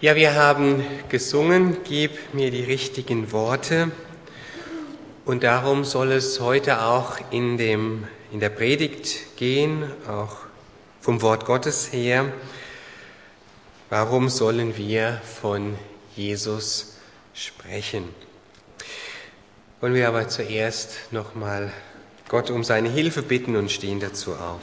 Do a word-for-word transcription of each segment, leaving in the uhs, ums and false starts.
Ja, wir haben gesungen, gib mir die richtigen Worte. Und darum soll es heute auch in, dem, in der Predigt gehen, auch vom Wort Gottes her. Warum sollen wir von Jesus sprechen? Wollen wir aber zuerst nochmal Gott um seine Hilfe bitten und stehen dazu auf.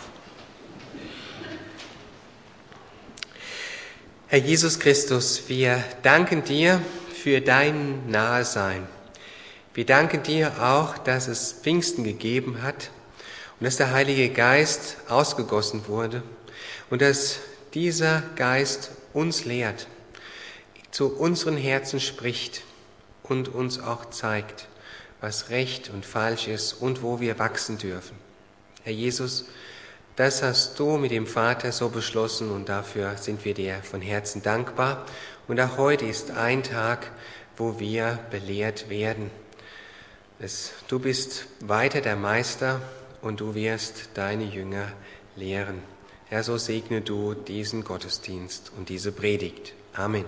Herr Jesus Christus, wir danken dir für dein Nahesein. Wir danken dir auch, dass es Pfingsten gegeben hat und dass der Heilige Geist ausgegossen wurde und dass dieser Geist uns lehrt, zu unseren Herzen spricht und uns auch zeigt, was recht und falsch ist und wo wir wachsen dürfen. Herr Jesus, das hast du mit dem Vater so beschlossen und dafür sind wir dir von Herzen dankbar. Und auch heute ist ein Tag, wo wir belehrt werden. Es, du bist weiter der Meister und du wirst deine Jünger lehren. Herr, so segne du diesen Gottesdienst und diese Predigt. Amen.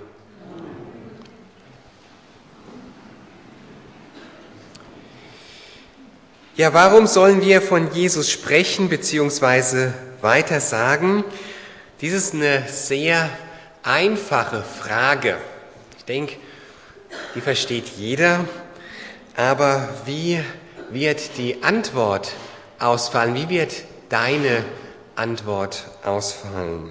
Ja, warum sollen wir von Jesus sprechen bzw. weiter sagen? Dies ist eine sehr einfache Frage. Ich denke, die versteht jeder. Aber wie wird die Antwort ausfallen? Wie wird deine Antwort ausfallen?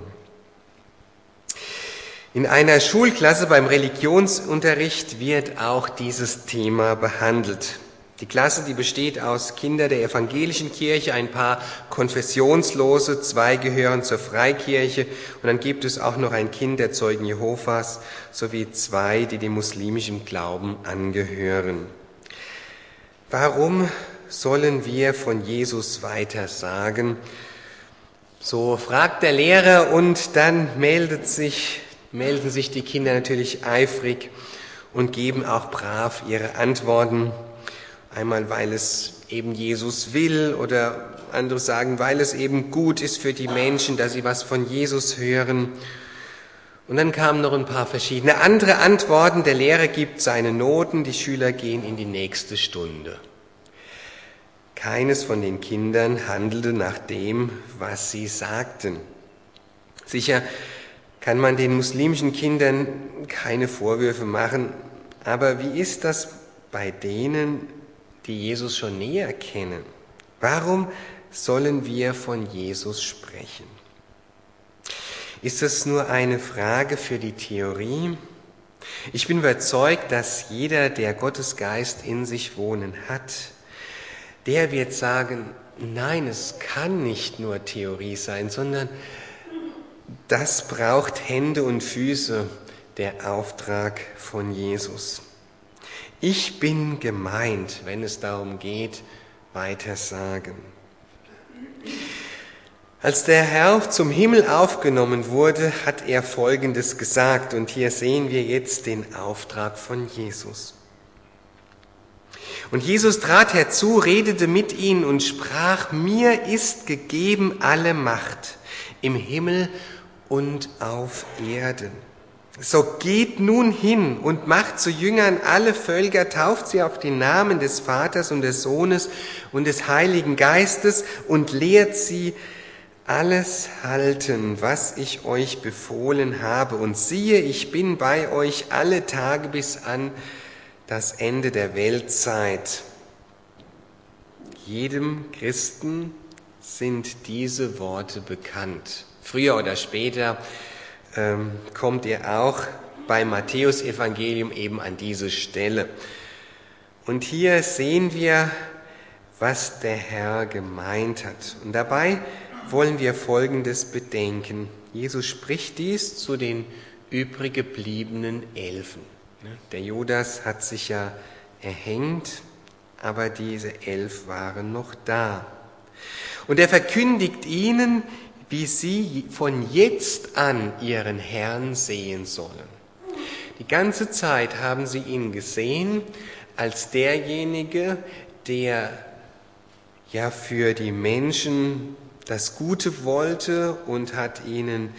In einer Schulklasse beim Religionsunterricht wird auch dieses Thema behandelt. Die Klasse, die besteht aus Kindern der evangelischen Kirche, ein paar Konfessionslose, zwei gehören zur Freikirche und dann gibt es auch noch ein Kind der Zeugen Jehovas sowie zwei, die dem muslimischen Glauben angehören. Warum sollen wir von Jesus weiter sagen? So fragt der Lehrer und dann meldet sich, melden sich die Kinder natürlich eifrig und geben auch brav ihre Antworten. Einmal, weil es eben Jesus will oder andere sagen, weil es eben gut ist für die Menschen, dass sie was von Jesus hören. Und dann kamen noch ein paar verschiedene andere Antworten. Der Lehrer gibt seine Noten, die Schüler gehen in die nächste Stunde. Keines von den Kindern handelte nach dem, was sie sagten. Sicher kann man den muslimischen Kindern keine Vorwürfe machen, aber wie ist das bei denen, die Jesus schon näher kennen? Warum sollen wir von Jesus sprechen? Ist das nur eine Frage für die Theorie? Ich bin überzeugt, dass jeder, der Gottes Geist in sich wohnen hat, der wird sagen, nein, es kann nicht nur Theorie sein, sondern das braucht Hände und Füße, der Auftrag von Jesus. Ich bin gemeint, wenn es darum geht, weiter sagen. Als der Herr zum Himmel aufgenommen wurde, hat er Folgendes gesagt und hier sehen wir jetzt den Auftrag von Jesus. Und Jesus trat herzu, redete mit ihnen und sprach, mir ist gegeben alle Macht im Himmel und auf Erden. So geht nun hin und macht zu Jüngern alle Völker, tauft sie auf den Namen des Vaters und des Sohnes und des Heiligen Geistes und lehrt sie alles halten, was ich euch befohlen habe. Und siehe, ich bin bei euch alle Tage bis an das Ende der Weltzeit. Jedem Christen sind diese Worte bekannt. Früher oder später ähm, kommt ihr auch beim Matthäus-Evangelium eben an diese Stelle. Und hier sehen wir, was der Herr gemeint hat. Und dabei wollen wir Folgendes bedenken. Jesus spricht dies zu den übrig gebliebenen Elfen. Der Judas hat sich ja erhängt, aber diese elf waren noch da. Und er verkündigt ihnen, wie sie von jetzt an ihren Herrn sehen sollen. Die ganze Zeit haben sie ihn gesehen als derjenige, der ja für die Menschen das Gute wollte und hat ihnen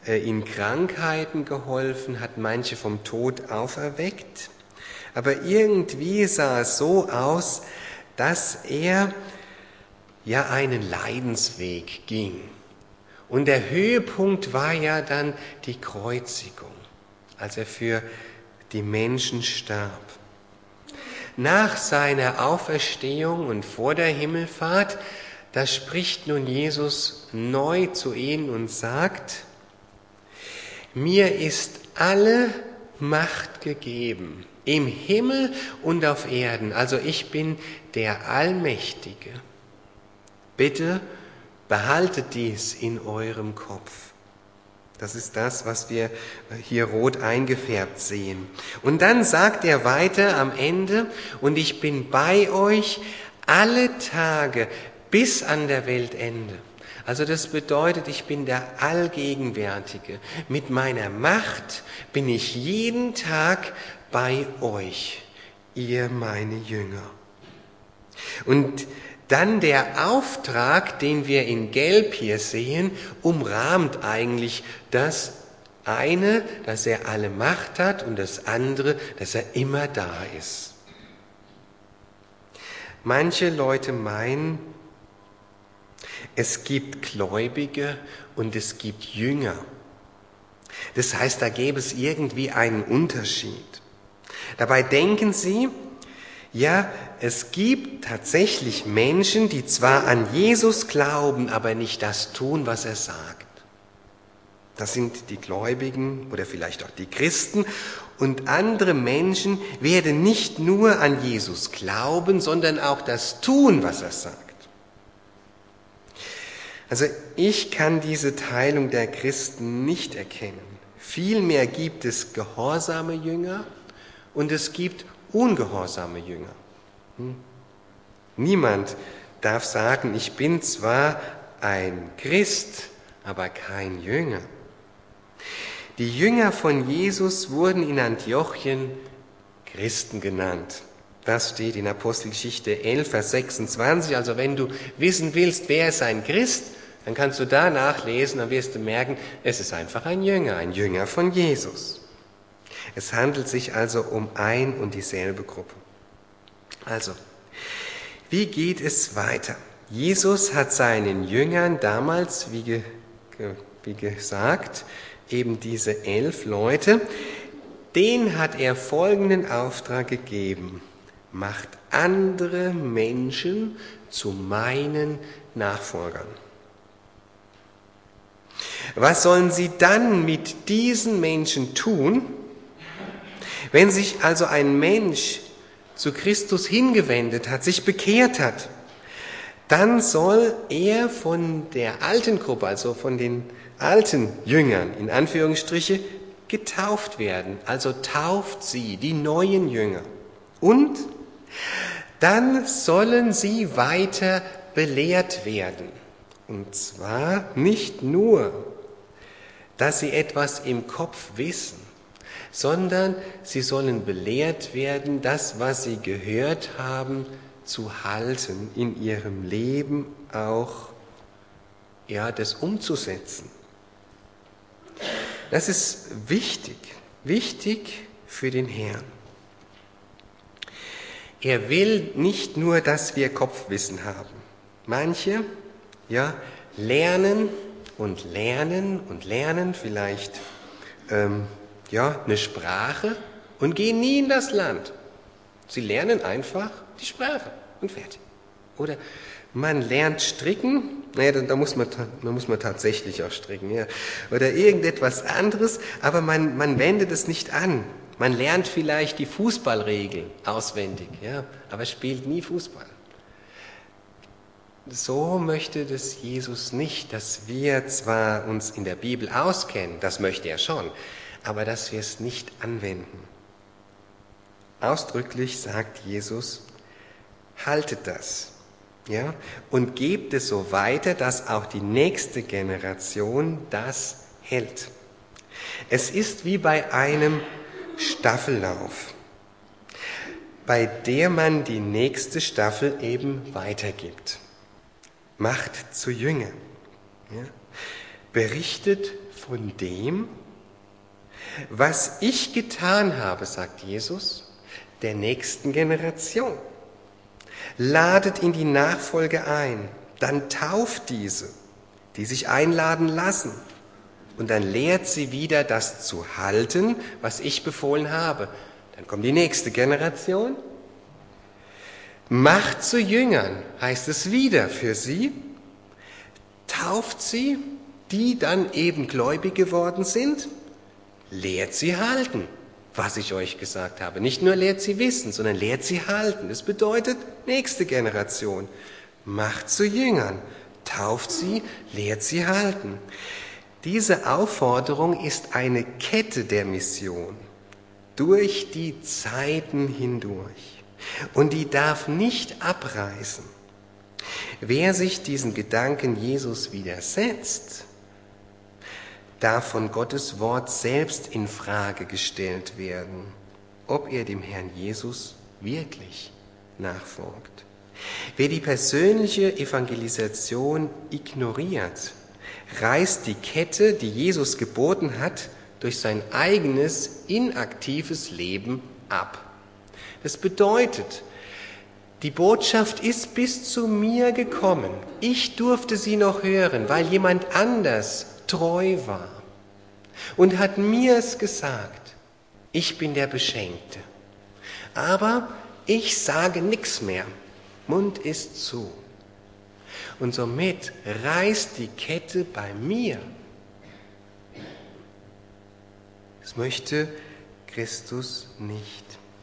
in Krankheiten geholfen, hat manche vom Tod auferweckt. Aber irgendwie sah es so aus, dass er ja einen Leidensweg ging. Und der Höhepunkt war ja dann die Kreuzigung, als er für die Menschen starb. Nach seiner Auferstehung und vor der Himmelfahrt, da spricht nun Jesus neu zu ihnen und sagt: Mir ist alle Macht gegeben, im Himmel und auf Erden. Also ich bin der Allmächtige. Bitte behaltet dies in eurem Kopf. Das ist das, was wir hier rot eingefärbt sehen. Und dann sagt er weiter am Ende: Und ich bin bei euch alle Tage bis an der Weltende. Also das bedeutet, ich bin der Allgegenwärtige. Mit meiner Macht bin ich jeden Tag bei euch, ihr meine Jünger. Und dann der Auftrag, den wir in Gelb hier sehen, umrahmt eigentlich das eine, dass er alle Macht hat, und das andere, dass er immer da ist. Manche Leute meinen, es gibt Gläubige und es gibt Jünger. Das heißt, da gäbe es irgendwie einen Unterschied. Dabei denken sie, ja, es gibt tatsächlich Menschen, die zwar an Jesus glauben, aber nicht das tun, was er sagt. Das sind die Gläubigen oder vielleicht auch die Christen. Und andere Menschen werden nicht nur an Jesus glauben, sondern auch das tun, was er sagt. Also ich kann diese Teilung der Christen nicht erkennen. Vielmehr gibt es gehorsame Jünger und es gibt ungehorsame Jünger. Hm? Niemand darf sagen, ich bin zwar ein Christ, aber kein Jünger. Die Jünger von Jesus wurden in Antiochien Christen genannt. Das steht in Apostelgeschichte elf, Vers sechsundzwanzig. Also wenn du wissen willst, wer ist ein Christ, dann kannst du da nachlesen, dann wirst du merken, es ist einfach ein Jünger, ein Jünger von Jesus. Es handelt sich also um ein und dieselbe Gruppe. Also, wie geht es weiter? Jesus hat seinen Jüngern damals, wie, ge, wie gesagt, eben diese elf Leute, denen hat er folgenden Auftrag gegeben: Macht andere Menschen zu meinen Nachfolgern. Was sollen sie dann mit diesen Menschen tun? Wenn sich also ein Mensch zu Christus hingewendet hat, sich bekehrt hat, dann soll er von der alten Gruppe, also von den alten Jüngern, in Anführungsstriche, getauft werden. Also tauft sie, die neuen Jünger. Und dann sollen sie weiter belehrt werden. Und zwar nicht nur, dass sie etwas im Kopf wissen, sondern sie sollen belehrt werden, das, was sie gehört haben, zu halten, in ihrem Leben auch, ja, das umzusetzen. Das ist wichtig, wichtig für den Herrn. Er will nicht nur, dass wir Kopfwissen haben. Manche, ja, lernen und lernen und lernen vielleicht ähm, ja, eine Sprache und gehen nie in das Land. Sie lernen einfach die Sprache und fertig. Oder man lernt stricken, naja, da, da, muss man, da muss man tatsächlich auch stricken, ja. Oder irgendetwas anderes, aber man, man wendet es nicht an. Man lernt vielleicht die Fußballregeln auswendig, ja, aber spielt nie Fußball. So möchte das Jesus nicht, dass wir zwar uns in der Bibel auskennen, das möchte er schon, aber dass wir es nicht anwenden. Ausdrücklich sagt Jesus, haltet das, ja, und gebt es so weiter, dass auch die nächste Generation das hält. Es ist wie bei einem Staffellauf, bei der man die nächste Staffel eben weitergibt. Macht zu Jünger. Ja? berichtet von dem, was ich getan habe, sagt Jesus, der nächsten Generation. Ladet in die Nachfolge ein, dann tauft diese, die sich einladen lassen, und dann lehrt sie wieder, das zu halten, was ich befohlen habe. Dann kommt die nächste Generation. Macht zu Jüngern, heißt es wieder für sie, tauft sie, die dann eben gläubig geworden sind, lehrt sie halten, was ich euch gesagt habe. Nicht nur lehrt sie wissen, sondern lehrt sie halten. Das bedeutet, nächste Generation, macht zu Jüngern, tauft sie, lehrt sie halten. Diese Aufforderung ist eine Kette der Mission durch die Zeiten hindurch. Und die darf nicht abreißen. Wer sich diesen Gedanken Jesus widersetzt, darf von Gottes Wort selbst in Frage gestellt werden, ob er dem Herrn Jesus wirklich nachfolgt. Wer die persönliche Evangelisation ignoriert, reißt die Kette, die Jesus geboten hat, durch sein eigenes inaktives Leben ab. Das bedeutet, die Botschaft ist bis zu mir gekommen. Ich durfte sie noch hören, weil jemand anders treu war und hat mir es gesagt. Ich bin der Beschenkte. Aber ich sage nichts mehr. Mund ist zu. Und somit reißt die Kette bei mir. Das möchte Christus nicht.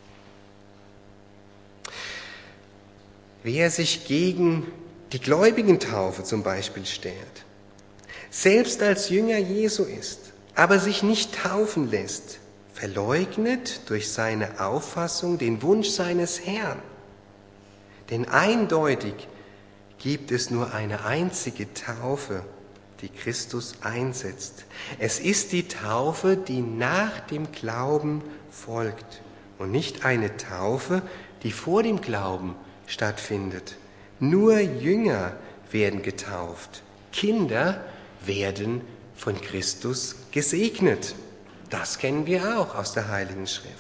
Wer sich gegen die Gläubigentaufe zum Beispiel stellt, selbst als Jünger Jesu ist, aber sich nicht taufen lässt, verleugnet durch seine Auffassung den Wunsch seines Herrn. Denn eindeutig gibt es nur eine einzige Taufe, die Christus einsetzt. Es ist die Taufe, die nach dem Glauben folgt und nicht eine Taufe, die vor dem Glauben stattfindet. Nur Jünger werden getauft. Kinder werden von Christus gesegnet. Das kennen wir auch aus der Heiligen Schrift.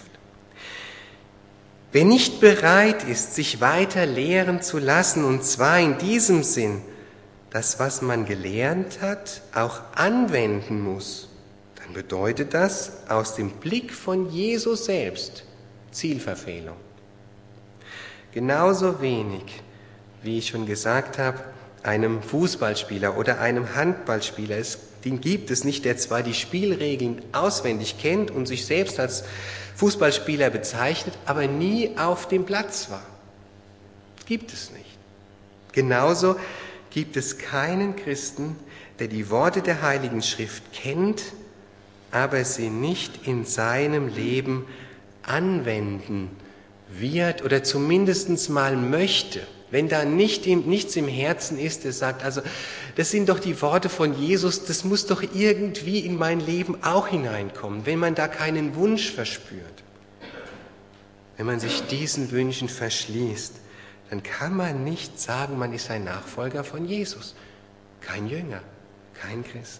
Wer nicht bereit ist, sich weiter lehren zu lassen, und zwar in diesem Sinn, dass was man gelernt hat, auch anwenden muss, dann bedeutet das aus dem Blick von Jesus selbst Zielverfehlung. Genauso wenig, wie ich schon gesagt habe, einem Fußballspieler oder einem Handballspieler, es, den gibt es nicht, der zwar die Spielregeln auswendig kennt und sich selbst als Fußballspieler bezeichnet, aber nie auf dem Platz war. Gibt es nicht. Genauso gibt es keinen Christen, der die Worte der Heiligen Schrift kennt, aber sie nicht in seinem Leben anwenden wird oder zumindest mal möchte. Wenn da nicht im, nichts im Herzen ist, der sagt, also das sind doch die Worte von Jesus, das muss doch irgendwie in mein Leben auch hineinkommen, wenn man da keinen Wunsch verspürt. Wenn man sich diesen Wünschen verschließt, dann kann man nicht sagen, man ist ein Nachfolger von Jesus. Kein Jünger, kein Christ.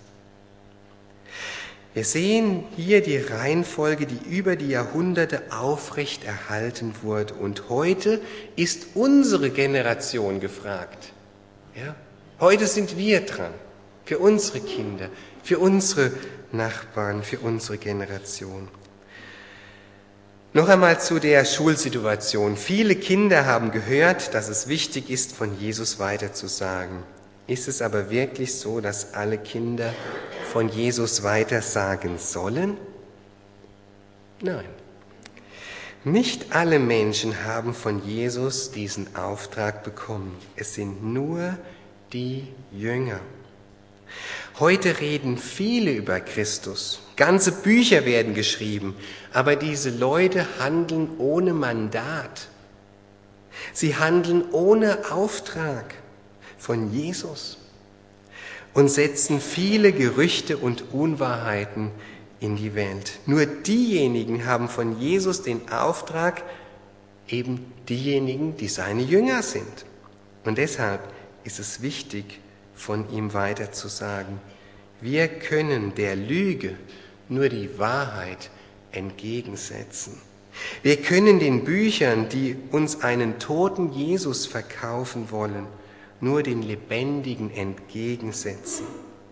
Wir sehen hier die Reihenfolge, die über die Jahrhunderte aufrecht erhalten wurde. Und heute ist unsere Generation gefragt. Ja? Heute sind wir dran, für unsere Kinder, für unsere Nachbarn, für unsere Generation. Noch einmal zu der Schulsituation. Viele Kinder haben gehört, dass es wichtig ist, von Jesus weiterzusagen. Ist es aber wirklich so, dass alle Kinder von Jesus weitersagen sollen? Nein. Nicht alle Menschen haben von Jesus diesen Auftrag bekommen. Es sind nur die Jünger. Heute reden viele über Christus. Ganze Bücher werden geschrieben, aber diese Leute handeln ohne Mandat. Sie handeln ohne Auftrag von Jesus und setzen viele Gerüchte und Unwahrheiten in die Welt. Nur diejenigen haben von Jesus den Auftrag, eben diejenigen, die seine Jünger sind. Und deshalb ist es wichtig, von ihm weiterzusagen. Wir können der Lüge nur die Wahrheit entgegensetzen. Wir können den Büchern, die uns einen toten Jesus verkaufen wollen, nur den Lebendigen entgegensetzen.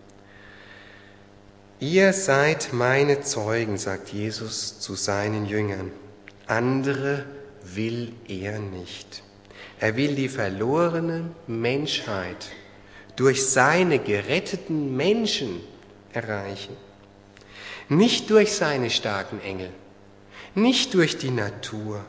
Ihr seid meine Zeugen, sagt Jesus zu seinen Jüngern. Andere will er nicht. Er will die verlorene Menschheit durch seine geretteten Menschen erreichen. Nicht durch seine starken Engel, nicht durch die Natur.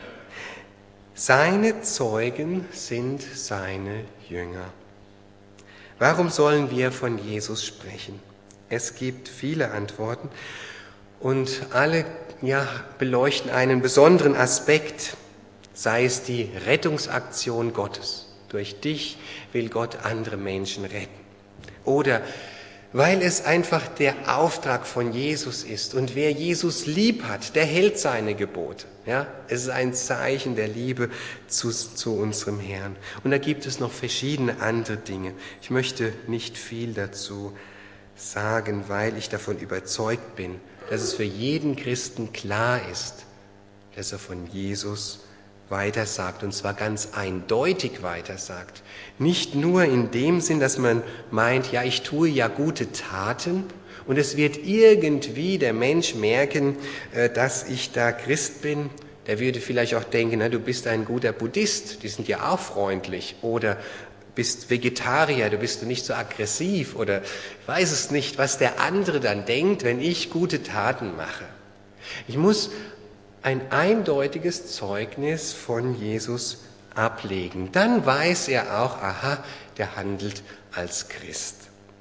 Seine Zeugen sind seine Jünger. Warum sollen wir von Jesus sprechen? Es gibt viele Antworten und alle ja, beleuchten einen besonderen Aspekt, sei es die Rettungsaktion Gottes. Durch dich will Gott andere Menschen retten. Oder weil es einfach der Auftrag von Jesus ist. Und wer Jesus lieb hat, der hält seine Gebote. Ja, es ist ein Zeichen der Liebe zu, zu unserem Herrn. Und da gibt es noch verschiedene andere Dinge. Ich möchte nicht viel dazu sagen, weil ich davon überzeugt bin, dass es für jeden Christen klar ist, dass er von Jesus weitersagt, und zwar ganz eindeutig weitersagt. Nicht nur in dem Sinn, dass man meint, ja, ich tue ja gute Taten und es wird irgendwie der Mensch merken, dass ich da Christ bin. Der würde vielleicht auch denken, na, du bist ein guter Buddhist, die sind ja auch freundlich, oder bist Vegetarier, du bist nicht so aggressiv, oder ich weiß es nicht, was der andere dann denkt, wenn ich gute Taten mache. Ich muss ein eindeutiges Zeugnis von Jesus ablegen. Dann weiß er auch, aha, der handelt als Christ.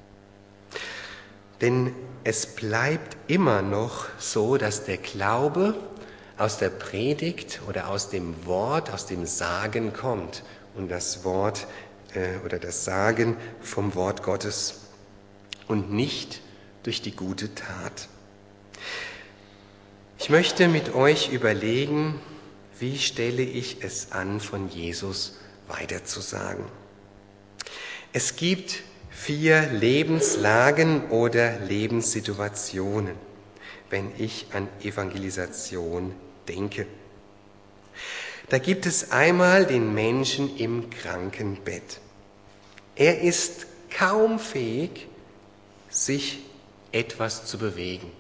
Denn es bleibt immer noch so, dass der Glaube aus der Predigt oder aus dem Wort, aus dem Sagen kommt. Und das Wort äh, oder das Sagen vom Wort Gottes und nicht durch die gute Tat. Ich möchte mit euch überlegen, wie stelle ich es an, von Jesus weiterzusagen. Es gibt vier Lebenslagen oder Lebenssituationen, wenn ich an Evangelisation denke. Da gibt es einmal den Menschen im Krankenbett. Er ist kaum fähig, sich etwas zu bewegen.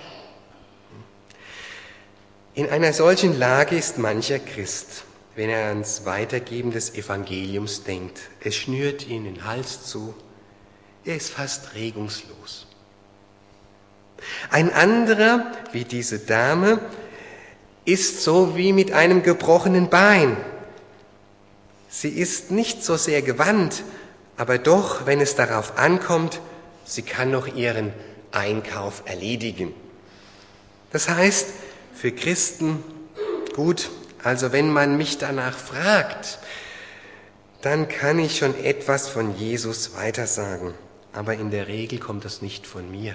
In einer solchen Lage ist mancher Christ, wenn er ans Weitergeben des Evangeliums denkt. Es schnürt ihn den Hals zu, er ist fast regungslos. Ein anderer, wie diese Dame, ist so wie mit einem gebrochenen Bein. Sie ist nicht so sehr gewandt, aber doch, wenn es darauf ankommt, sie kann noch ihren Einkauf erledigen. Das heißt, für Christen, gut, also wenn man mich danach fragt, dann kann ich schon etwas von Jesus weitersagen. Aber in der Regel kommt das nicht von mir.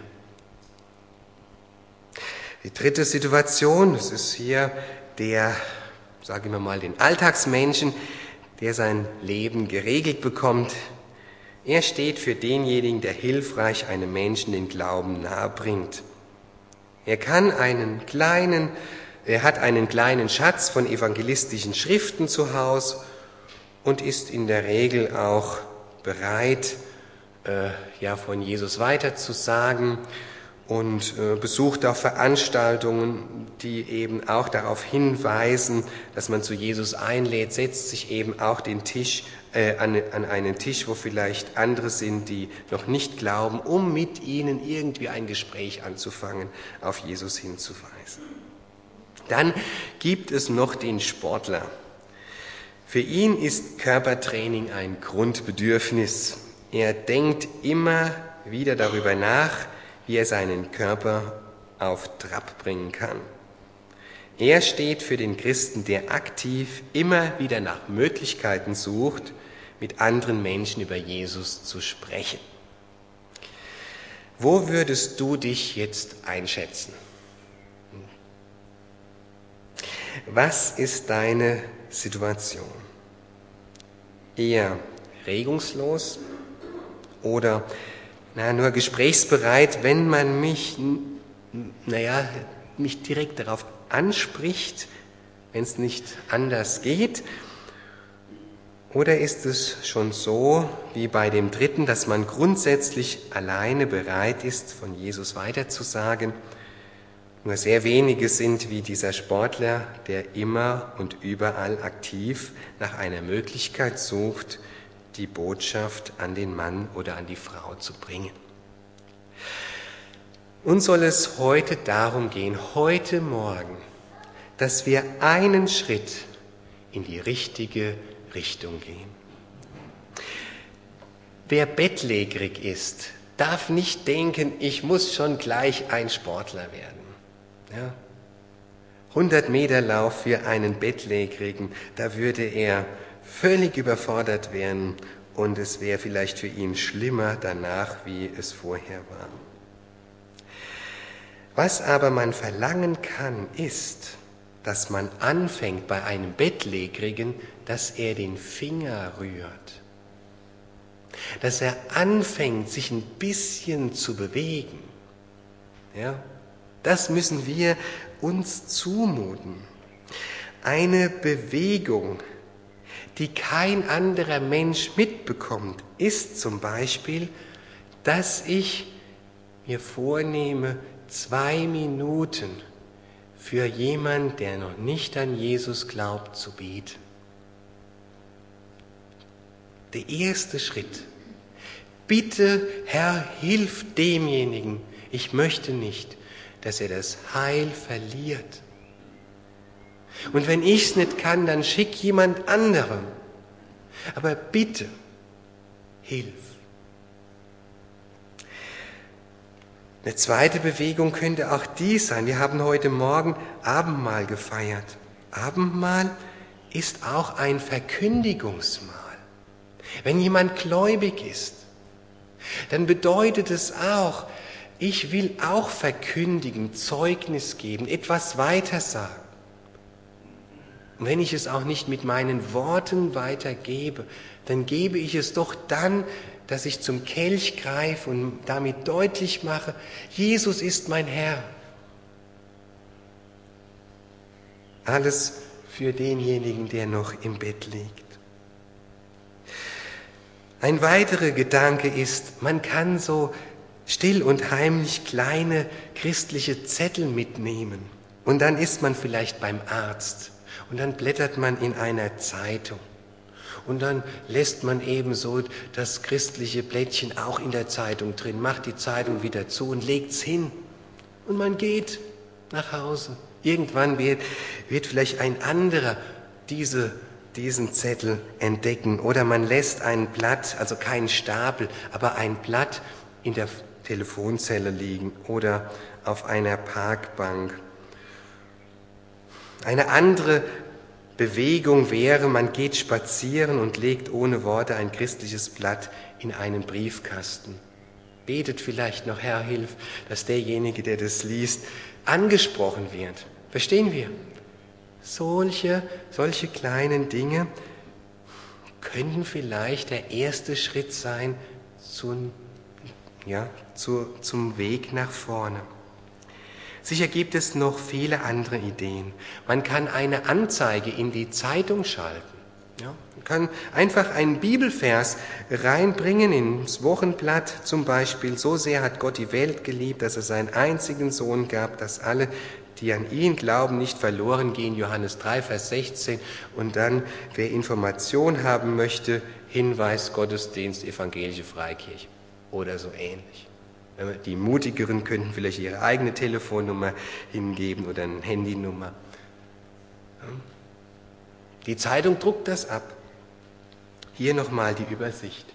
Die dritte Situation, das ist hier der, sagen wir mal, den Alltagsmenschen, der sein Leben geregelt bekommt. Er steht für denjenigen, der hilfreich einem Menschen den Glauben nahebringt. Er kann einen kleinen, er hat einen kleinen Schatz von evangelistischen Schriften zu Hause und ist in der Regel auch bereit, äh, ja, von Jesus weiterzusagen und äh, besucht auch Veranstaltungen, die eben auch darauf hinweisen, dass man zu Jesus einlädt, setzt sich eben auch den Tisch äh, an, an einen Tisch, wo vielleicht andere sind, die noch nicht glauben, um mit ihnen irgendwie ein Gespräch anzufangen, auf Jesus hinzuweisen. Dann gibt es noch den Sportler. Für ihn ist Körpertraining ein Grundbedürfnis. Er denkt immer wieder darüber nach, wie er seinen Körper auf Trab bringen kann. Er steht für den Christen, der aktiv immer wieder nach Möglichkeiten sucht, mit anderen Menschen über Jesus zu sprechen. Wo würdest du dich jetzt einschätzen? Was ist deine Situation? Eher regungslos oder na, nur gesprächsbereit, wenn man mich, naja, mich direkt darauf anspricht, wenn es nicht anders geht? Oder ist es schon so, wie bei dem dritten, dass man grundsätzlich alleine bereit ist, von Jesus weiterzusagen? Nur sehr wenige sind wie dieser Sportler, der immer und überall aktiv nach einer Möglichkeit sucht, die Botschaft an den Mann oder an die Frau zu bringen. Uns soll es heute darum gehen, heute Morgen, dass wir einen Schritt in die richtige Richtung gehen. Wer bettlägerig ist, darf nicht denken, ich muss schon gleich ein Sportler werden. Ja? hundert Meter Lauf für einen Bettlägerigen, da würde er völlig überfordert werden und es wäre vielleicht für ihn schlimmer danach, wie es vorher war. Was aber man verlangen kann, ist, dass man anfängt bei einem Bettlägerigen, dass er den Finger rührt. Dass er anfängt, sich ein bisschen zu bewegen. Ja, das müssen wir uns zumuten. Eine Bewegung, die kein anderer Mensch mitbekommt, ist zum Beispiel, dass ich mir vornehme, zwei Minuten für jemanden, der noch nicht an Jesus glaubt, zu beten. Der erste Schritt. Bitte, Herr, hilf demjenigen. Ich möchte nicht, dass er das Heil verliert. Und wenn ich es nicht kann, dann schick jemand anderem. Aber bitte, hilf. Eine zweite Bewegung könnte auch die sein. Wir haben heute Morgen Abendmahl gefeiert. Abendmahl ist auch ein Verkündigungsmahl. Wenn jemand gläubig ist, dann bedeutet es auch, ich will auch verkündigen, Zeugnis geben, etwas weitersagen. Und wenn ich es auch nicht mit meinen Worten weitergebe, dann gebe ich es doch dann, dass ich zum Kelch greife und damit deutlich mache, Jesus ist mein Herr. Alles für denjenigen, der noch im Bett liegt. Ein weiterer Gedanke ist, man kann so still und heimlich kleine christliche Zettel mitnehmen. Und dann ist man vielleicht beim Arzt und dann blättert man in einer Zeitung. Und dann lässt man eben so das christliche Blättchen auch in der Zeitung drin, macht die Zeitung wieder zu und legt es hin. Und man geht nach Hause. Irgendwann wird, wird vielleicht ein anderer diese, diesen Zettel entdecken. Oder man lässt ein Blatt, also keinen Stapel, aber ein Blatt in der Telefonzelle liegen oder auf einer Parkbank. Eine andere Bewegung wäre, man geht spazieren und legt ohne Worte ein christliches Blatt in einen Briefkasten. Betet vielleicht noch, Herr, hilf, dass derjenige, der das liest, angesprochen wird. Verstehen wir? Solche, solche kleinen Dinge könnten vielleicht der erste Schritt sein zum, ja, zu, zum Weg nach vorne. Sicher gibt es noch viele andere Ideen. Man kann eine Anzeige in die Zeitung schalten. Ja, man kann einfach einen Bibelvers reinbringen ins Wochenblatt, zum Beispiel, so sehr hat Gott die Welt geliebt, dass er seinen einzigen Sohn gab, dass alle, die an ihn glauben, nicht verloren gehen, Johannes drei, Vers sechzehn. Und dann, wer Information haben möchte, Hinweis, Gottesdienst, evangelische Freikirche oder so ähnlich. Die Mutigeren könnten vielleicht ihre eigene Telefonnummer hingeben oder eine Handynummer. Die Zeitung druckt das ab. Hier nochmal die Übersicht.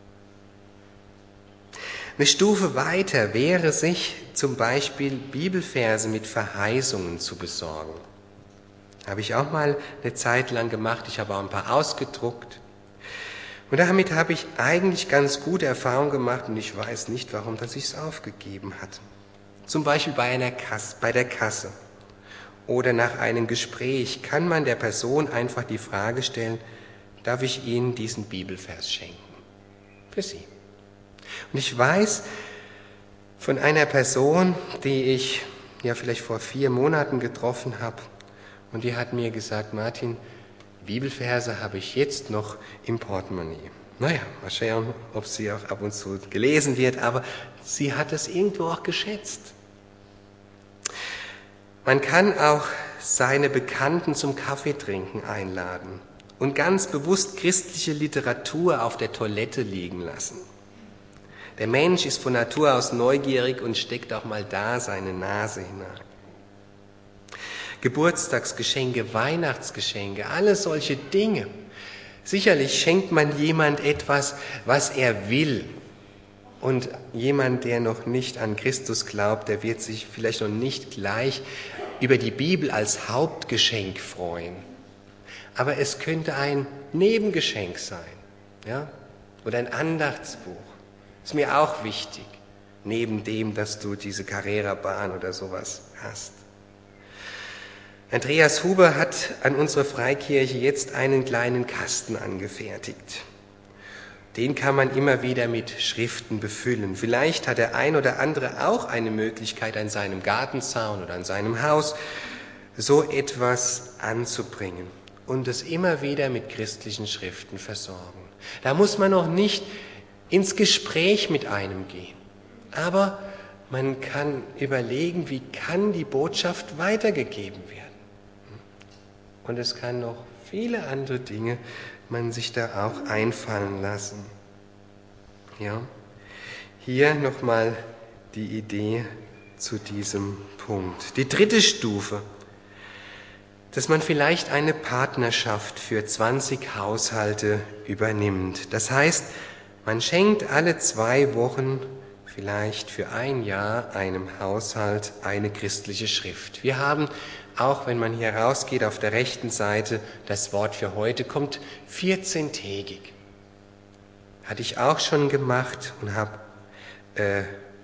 Eine Stufe weiter wäre, sich zum Beispiel Bibelverse mit Verheißungen zu besorgen. Habe ich auch mal eine Zeit lang gemacht. Ich habe auch ein paar ausgedruckt. Und damit habe ich eigentlich ganz gute Erfahrungen gemacht und ich weiß nicht, warum dass ich es aufgegeben hat. Zum Beispiel bei einer Kasse, bei der Kasse oder nach einem Gespräch kann man der Person einfach die Frage stellen, darf ich Ihnen diesen Bibelvers schenken? Für Sie. Und ich weiß von einer Person, die ich ja vielleicht vor vier Monaten getroffen habe, und die hat mir gesagt, Martin, Bibelverse habe ich jetzt noch im Portemonnaie. Naja, mal schauen, ob sie auch ab und zu gelesen wird, aber sie hat es irgendwo auch geschätzt. Man kann auch seine Bekannten zum Kaffeetrinken einladen und ganz bewusst christliche Literatur auf der Toilette liegen lassen. Der Mensch ist von Natur aus neugierig und steckt auch mal da seine Nase hinein. Geburtstagsgeschenke, Weihnachtsgeschenke, alle solche Dinge. Sicherlich schenkt man jemand etwas, was er will. Und jemand, der noch nicht an Christus glaubt, der wird sich vielleicht noch nicht gleich über die Bibel als Hauptgeschenk freuen. Aber es könnte ein Nebengeschenk sein, ja? Oder ein Andachtsbuch. Ist mir auch wichtig, neben dem, dass du diese Carrera-Bahn oder sowas hast. Andreas Huber hat an unserer Freikirche jetzt einen kleinen Kasten angefertigt. Den kann man immer wieder mit Schriften befüllen. Vielleicht hat der ein oder andere auch eine Möglichkeit, an seinem Gartenzaun oder an seinem Haus so etwas anzubringen und es immer wieder mit christlichen Schriften versorgen. Da muss man noch nicht ins Gespräch mit einem gehen, aber man kann überlegen, wie kann die Botschaft weitergegeben werden. Und es kann noch viele andere Dinge man sich da auch einfallen lassen. Ja, hier nochmal die Idee zu diesem Punkt. Die dritte Stufe, dass man vielleicht eine Partnerschaft für zwanzig Haushalte übernimmt. Das heißt, man schenkt alle zwei Wochen, vielleicht für ein Jahr, einem Haushalt eine christliche Schrift. Wir haben, auch wenn man hier rausgeht, auf der rechten Seite, das Wort für heute kommt vierzehntägig. Hatte ich auch schon gemacht und habe äh,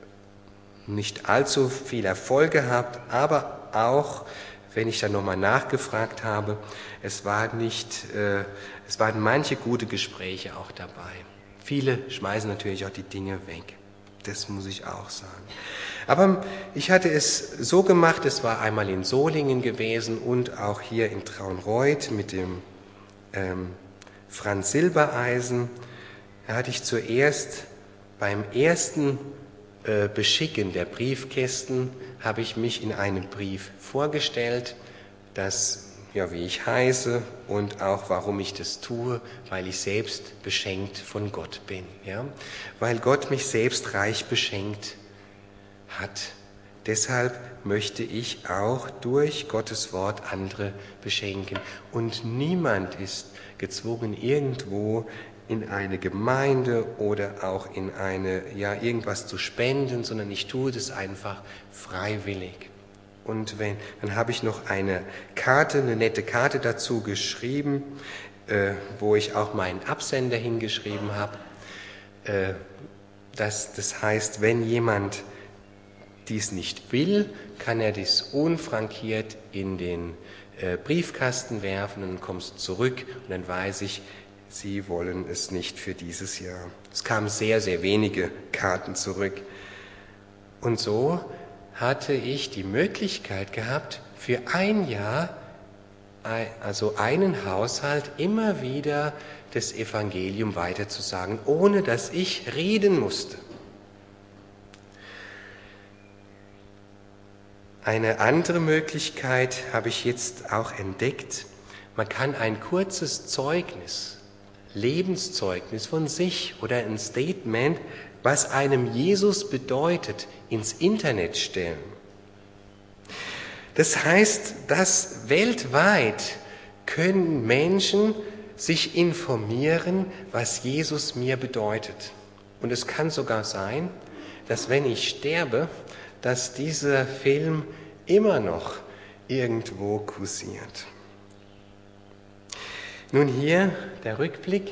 nicht allzu viel Erfolg gehabt, aber auch, wenn ich dann nochmal nachgefragt habe, es war nicht, äh, es waren manche gute Gespräche auch dabei. Viele schmeißen natürlich auch die Dinge weg. Das muss ich auch sagen. Aber ich hatte es so gemacht, es war einmal in Solingen gewesen und auch hier in Traunreut mit dem ähm, Franz Silbereisen. Da hatte ich zuerst beim ersten äh, Beschicken der Briefkästen, habe ich mich in einem Brief vorgestellt, dass, ja, wie ich heiße und auch warum ich das tue, weil ich selbst beschenkt von Gott bin, ja, weil Gott mich selbst reich beschenkt hat. Deshalb möchte ich auch durch Gottes Wort andere beschenken. Und niemand ist gezwungen, irgendwo in eine Gemeinde oder auch in eine, ja, irgendwas zu spenden, sondern ich tue das einfach freiwillig. Und wenn, dann habe ich noch eine Karte, eine nette Karte dazu geschrieben, äh, wo ich auch meinen Absender hingeschrieben habe. Äh, das, das heißt, wenn jemand dies nicht will, kann er dies unfrankiert in den äh, Briefkasten werfen und dann kommst du zurück und dann weiß ich, Sie wollen es nicht für dieses Jahr. Es kamen sehr, sehr wenige Karten zurück. Und so hatte ich die Möglichkeit gehabt, für ein Jahr, also einen Haushalt, immer wieder das Evangelium weiterzusagen, ohne dass ich reden musste. Eine andere Möglichkeit habe ich jetzt auch entdeckt. Man kann ein kurzes Zeugnis, Lebenszeugnis von sich oder ein Statement, was einem Jesus bedeutet, ins Internet stellen. Das heißt, dass weltweit können Menschen sich informieren, was Jesus mir bedeutet. Und es kann sogar sein, dass wenn ich sterbe, dass dieser Film immer noch irgendwo kursiert. Nun hier der Rückblick.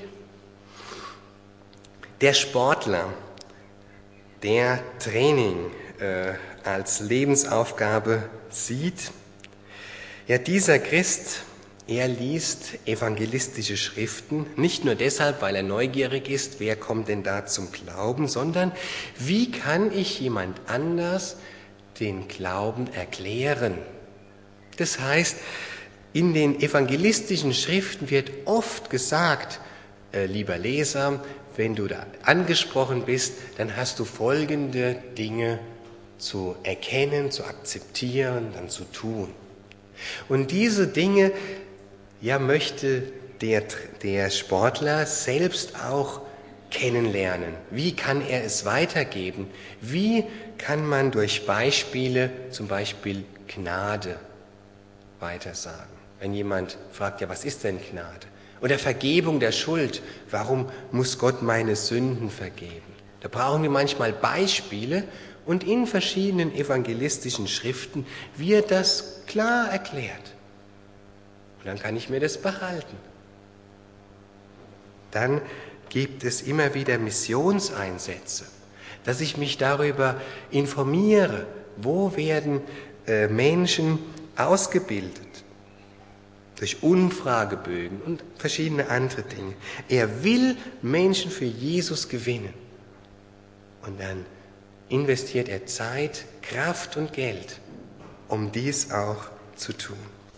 Der Sportler, der Training äh, als Lebensaufgabe sieht, ja, dieser Christ er liest evangelistische Schriften, nicht nur deshalb, weil er neugierig ist, wer kommt denn da zum Glauben, sondern wie kann ich jemand anders den Glauben erklären? Das heißt, in den evangelistischen Schriften wird oft gesagt, äh, lieber Leser, wenn du da angesprochen bist, dann hast du folgende Dinge zu erkennen, zu akzeptieren, dann zu tun. Und diese Dinge, ja, möchte der, der Sportler selbst auch kennenlernen. Wie kann er es weitergeben? Wie kann man durch Beispiele, zum Beispiel Gnade, weitersagen? Wenn jemand fragt, ja, was ist denn Gnade? Oder Vergebung der Schuld. Warum muss Gott meine Sünden vergeben? Da brauchen wir manchmal Beispiele und in verschiedenen evangelistischen Schriften wird das klar erklärt. Und dann kann ich mir das behalten. Dann gibt es immer wieder Missionseinsätze, dass ich mich darüber informiere, wo werden äh, Menschen ausgebildet. Durch Umfragebögen und verschiedene andere Dinge. Er will Menschen für Jesus gewinnen. Und dann investiert er Zeit, Kraft und Geld, um dies auch zu tun.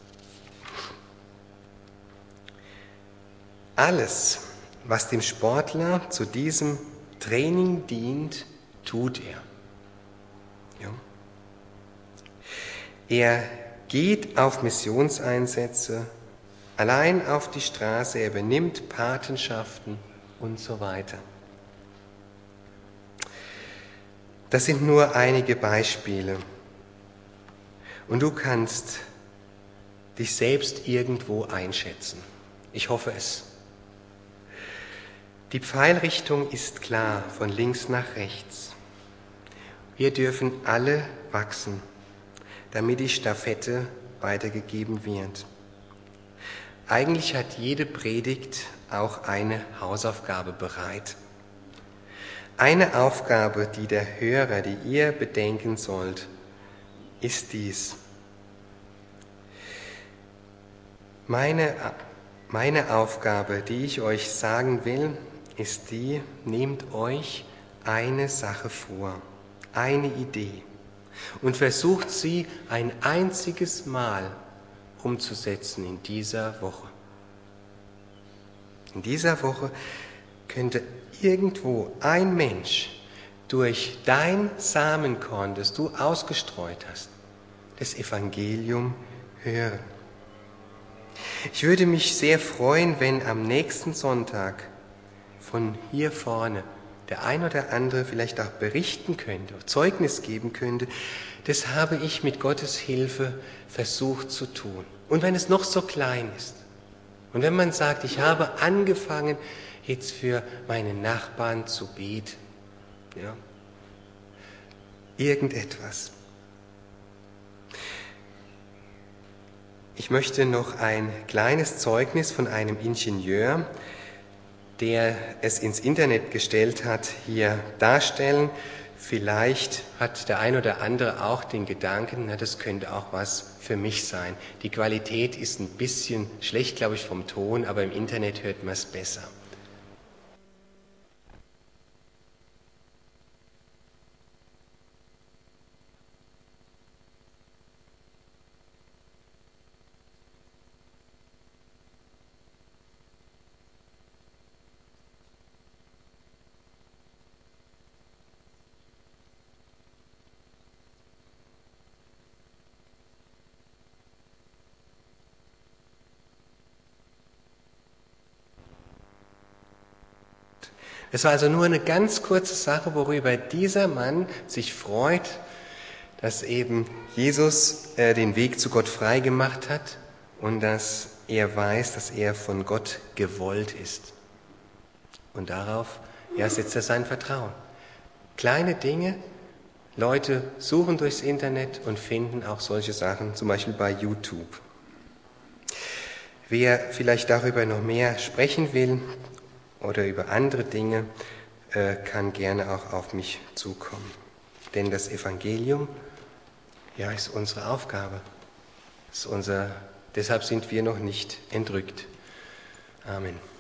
Alles, was dem Sportler zu diesem Training dient, tut er. Ja. Er geht auf Missionseinsätze, allein auf die Straße, er übernimmt Patenschaften und so weiter. Das sind nur einige Beispiele. Und du kannst dich selbst irgendwo einschätzen. Ich hoffe es. Die Pfeilrichtung ist klar, von links nach rechts. Wir dürfen alle wachsen, damit die Stafette weitergegeben wird. Eigentlich hat jede Predigt auch eine Hausaufgabe bereit. Eine Aufgabe, die der Hörer, die ihr bedenken sollt, ist dies. Meine, meine Aufgabe, die ich euch sagen will, ist die, nehmt euch eine Sache vor, eine Idee und versucht sie ein einziges Mal umzusetzen in dieser Woche. In dieser Woche könnte irgendwo ein Mensch durch dein Samenkorn, das du ausgestreut hast, das Evangelium hören. Ich würde mich sehr freuen, wenn am nächsten Sonntag von hier vorne der ein oder andere vielleicht auch berichten könnte, Zeugnis geben könnte, das habe ich mit Gottes Hilfe versucht zu tun. Und wenn es noch so klein ist, und wenn man sagt, ich habe angefangen, jetzt für meine Nachbarn zu beten, ja, irgendetwas. Ich möchte noch ein kleines Zeugnis von einem Ingenieur, der es ins Internet gestellt hat, hier darstellen. Vielleicht hat der ein oder andere auch den Gedanken, na, das könnte auch was für mich sein. Die Qualität ist ein bisschen schlecht, glaube ich, vom Ton, aber im Internet hört man es besser. Es war also nur eine ganz kurze Sache, worüber dieser Mann sich freut, dass eben Jesus äh, den Weg zu Gott freigemacht hat und dass er weiß, dass er von Gott gewollt ist. Und darauf ja, setzt er sein Vertrauen. Kleine Dinge, Leute suchen durchs Internet und finden auch solche Sachen, zum Beispiel bei YouTube. Wer vielleicht darüber noch mehr sprechen will, oder über andere Dinge, äh, kann gerne auch auf mich zukommen. Denn das Evangelium, ja, ist unsere Aufgabe, ist unser Deshalb sind wir noch nicht entrückt. Amen.